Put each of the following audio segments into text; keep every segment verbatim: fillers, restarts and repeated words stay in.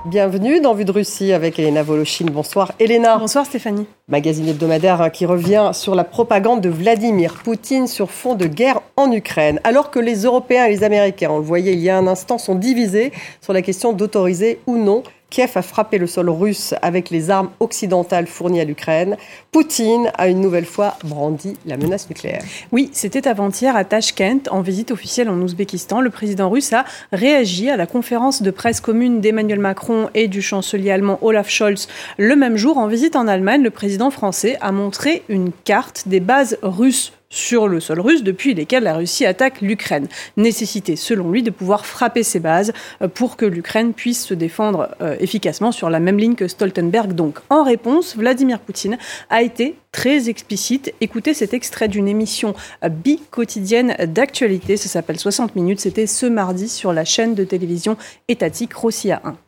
Bienvenue dans Vue de Russie avec Elena Voloshin. Bonsoir Elena. Bonsoir Stéphanie. Magazine hebdomadaire qui revient sur la propagande de Vladimir Poutine sur fond de guerre en Ukraine. Alors que les Européens et les Américains, on le voyait il y a un instant, sont divisés sur la question d'autoriser ou non Kiev a frappé le sol russe avec les armes occidentales fournies à l'Ukraine. Poutine a une nouvelle fois brandi la menace nucléaire. Oui, c'était avant-hier à Tachkent, en visite officielle en Ouzbékistan. Le président russe a réagi à la conférence de presse commune d'Emmanuel Macron et du chancelier allemand Olaf Scholz. Le même jour, en visite en Allemagne, le président français a montré une carte des bases russes sur le sol russe depuis lesquelles la Russie attaque l'Ukraine. Nécessité, selon lui, de pouvoir frapper ces bases pour que l'Ukraine puisse se défendre euh, efficacement sur la même ligne que Stoltenberg. Donc, en réponse, Vladimir Poutine a été très explicite. Écoutez cet extrait d'une émission bi-quotidienne d'actualité. Ça s'appelle soixante minutes. C'était ce mardi sur la chaîne de télévision étatique Rossiya un.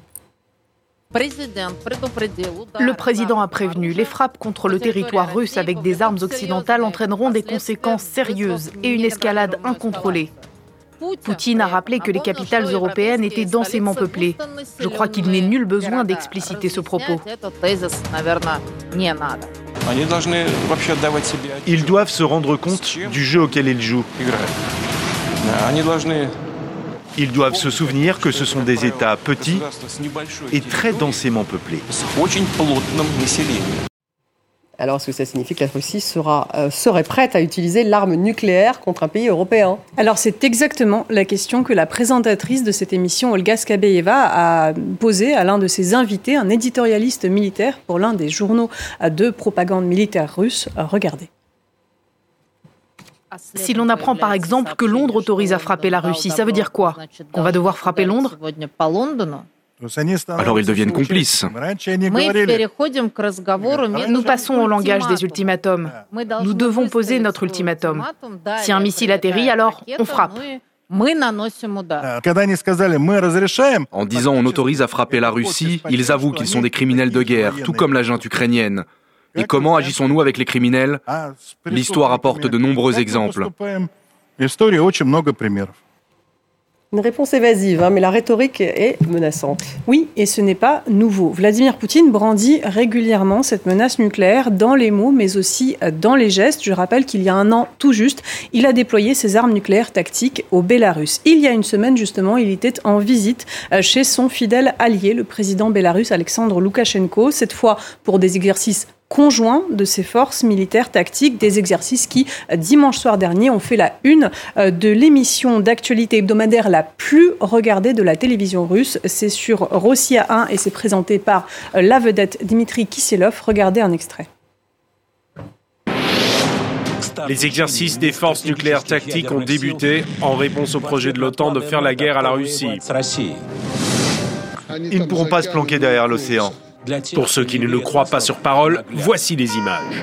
Le président a prévenu, les frappes contre le territoire russe avec des armes occidentales entraîneront des conséquences sérieuses et une escalade incontrôlée. Poutine a rappelé que les capitales européennes étaient densément peuplées. Je crois qu'il n'est nul besoin d'expliciter ce propos. Ils doivent se rendre compte du jeu auquel ils jouent. Ils doivent se souvenir que ce sont des États petits et très densément peuplés. Alors, est-ce que ça signifie que la Russie sera, euh, serait prête à utiliser l'arme nucléaire contre un pays européen ? Alors, c'est exactement la question que la présentatrice de cette émission, Olga Skabeyeva, a posée à l'un de ses invités, un éditorialiste militaire pour l'un des journaux de propagande militaire russe. Regardez. Si l'on apprend par exemple que Londres autorise à frapper la Russie, ça veut dire quoi ? Qu'on va devoir frapper Londres ? Alors ils deviennent complices. Nous passons au langage des ultimatums. Nous devons poser notre ultimatum. Si un missile atterrit, alors on frappe. En disant on autorise à frapper la Russie, ils avouent qu'ils sont des criminels de guerre, tout comme la junte ukrainienne. Et comment agissons-nous avec les criminels ? L'histoire apporte de nombreux exemples. Une réponse évasive, hein, mais la rhétorique est menaçante. Oui, et ce n'est pas nouveau. Vladimir Poutine brandit régulièrement cette menace nucléaire dans les mots, mais aussi dans les gestes. Je rappelle qu'il y a un an tout juste, il a déployé ses armes nucléaires tactiques au Bélarus. Il y a une semaine, justement, il était en visite chez son fidèle allié, le président bélarusse Alexandre Loukachenko, cette fois pour des exercices conjoint de ses forces militaires tactiques, des exercices qui, dimanche soir dernier, ont fait la une de l'émission d'actualité hebdomadaire la plus regardée de la télévision russe. C'est sur Rossiya un et c'est présenté par la vedette Dmitri Kisselov. Regardez un extrait. Les exercices des forces nucléaires tactiques ont débuté en réponse au projet de l'OTAN de faire la guerre à la Russie. Ils ne pourront pas se planquer derrière l'océan. Pour ceux qui ne nous croient pas sur parole, voici les images.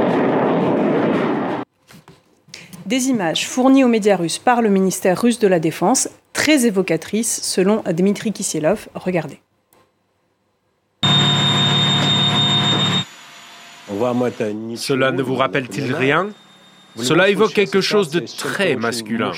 Des images fournies aux médias russes par le ministère russe de la Défense, très évocatrices selon Dmitri Kisselov. Regardez. Cela ne vous rappelle-t-il rien ? Cela évoque quelque chose de très masculin.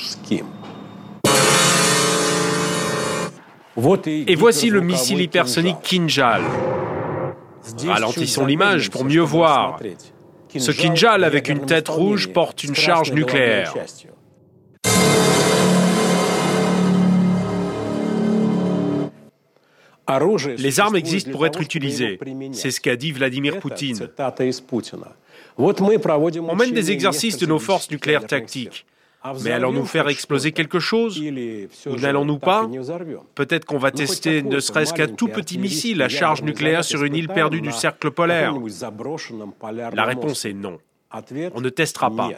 Et voici le missile hypersonique Kinjal. Ralentissons l'image pour mieux voir. Ce Kinjal avec une tête rouge porte une charge nucléaire. Les armes existent pour être utilisées. C'est ce qu'a dit Vladimir Poutine. On mène des exercices de nos forces nucléaires tactiques. Mais allons-nous faire exploser quelque chose ? Ou n'allons-nous pas ? Peut-être qu'on va tester ne serait-ce qu'un tout petit missile à charge nucléaire sur une île perdue du cercle polaire. La réponse est non. On ne testera pas.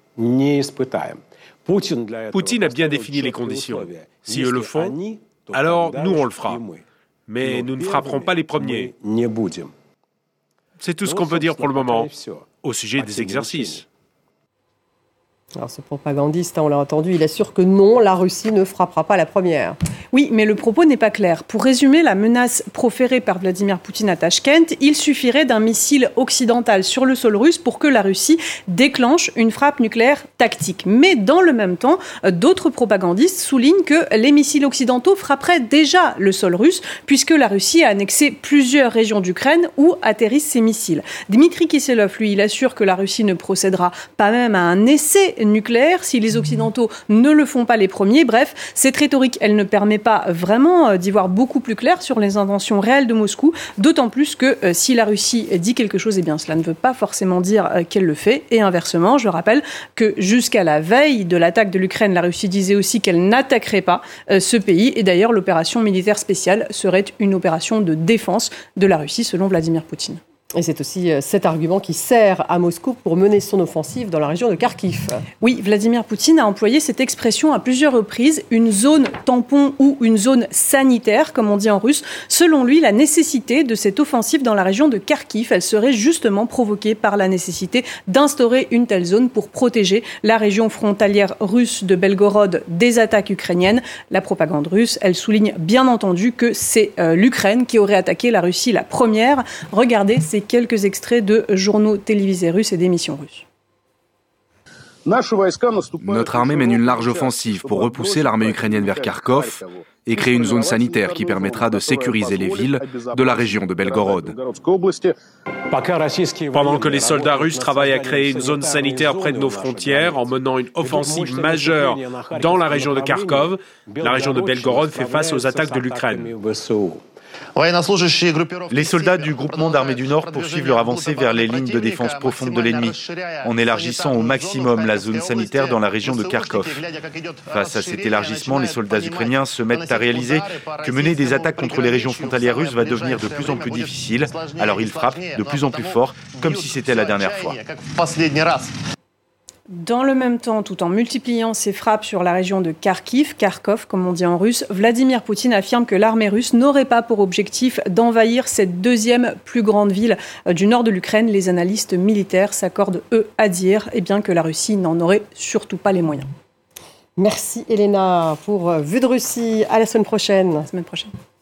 Poutine a bien défini les conditions. Si eux le font, alors nous on le fera. Mais nous ne frapperons pas les premiers. C'est tout ce qu'on peut dire pour le moment au sujet des exercices. Alors ce propagandiste, on l'a entendu, il assure que non, la Russie ne frappera pas la première. Oui, mais le propos n'est pas clair. Pour résumer la menace proférée par Vladimir Poutine à Tachkent, il suffirait d'un missile occidental sur le sol russe pour que la Russie déclenche une frappe nucléaire tactique. Mais dans le même temps, d'autres propagandistes soulignent que les missiles occidentaux frapperaient déjà le sol russe, puisque la Russie a annexé plusieurs régions d'Ukraine où atterrissent ces missiles. Dmitry Kiselyov, lui, il assure que la Russie ne procédera pas même à un essai nucléaire si les Occidentaux ne le font pas les premiers. Bref, cette rhétorique, elle ne permet pas vraiment d'y voir beaucoup plus clair sur les intentions réelles de Moscou, d'autant plus que euh, si la Russie dit quelque chose, eh bien cela ne veut pas forcément dire euh, qu'elle le fait. Et inversement, je rappelle que jusqu'à la veille de l'attaque de l'Ukraine, la Russie disait aussi qu'elle n'attaquerait pas euh, ce pays. Et d'ailleurs, l'opération militaire spéciale serait une opération de défense de la Russie, selon Vladimir Poutine. Et c'est aussi cet argument qui sert à Moscou pour mener son offensive dans la région de Kharkiv. Oui, Vladimir Poutine a employé cette expression à plusieurs reprises, une zone tampon ou une zone sanitaire, comme on dit en russe. Selon lui, la nécessité de cette offensive dans la région de Kharkiv, elle serait justement provoquée par la nécessité d'instaurer une telle zone pour protéger la région frontalière russe de Belgorod des attaques ukrainiennes. La propagande russe, elle souligne bien entendu que c'est euh, l'Ukraine qui aurait attaqué la Russie la première. Regardez, c'est quelques extraits de journaux télévisés russes et d'émissions russes. Notre armée mène une large offensive pour repousser l'armée ukrainienne vers Kharkov et créer une zone sanitaire qui permettra de sécuriser les villes de la région de Belgorod. Pendant que les soldats russes travaillent à créer une zone sanitaire près de nos frontières, en menant une offensive majeure dans la région de Kharkov, la région de Belgorod fait face aux attaques de l'Ukraine. Les soldats du groupement d'armées du Nord poursuivent leur avancée vers les lignes de défense profondes de l'ennemi, en élargissant au maximum la zone sanitaire dans la région de Kharkov. Face à cet élargissement, les soldats ukrainiens se mettent à réaliser que mener des attaques contre les régions frontalières russes va devenir de plus en plus difficile, alors ils frappent de plus en plus fort, comme si c'était la dernière fois. Dans le même temps, tout en multipliant ses frappes sur la région de Kharkiv, Kharkov comme on dit en russe, Vladimir Poutine affirme que l'armée russe n'aurait pas pour objectif d'envahir cette deuxième plus grande ville du nord de l'Ukraine. Les analystes militaires s'accordent, eux, à dire eh bien, que la Russie n'en aurait surtout pas les moyens. Merci Elena pour Vue de Russie. À la semaine prochaine. À la semaine prochaine.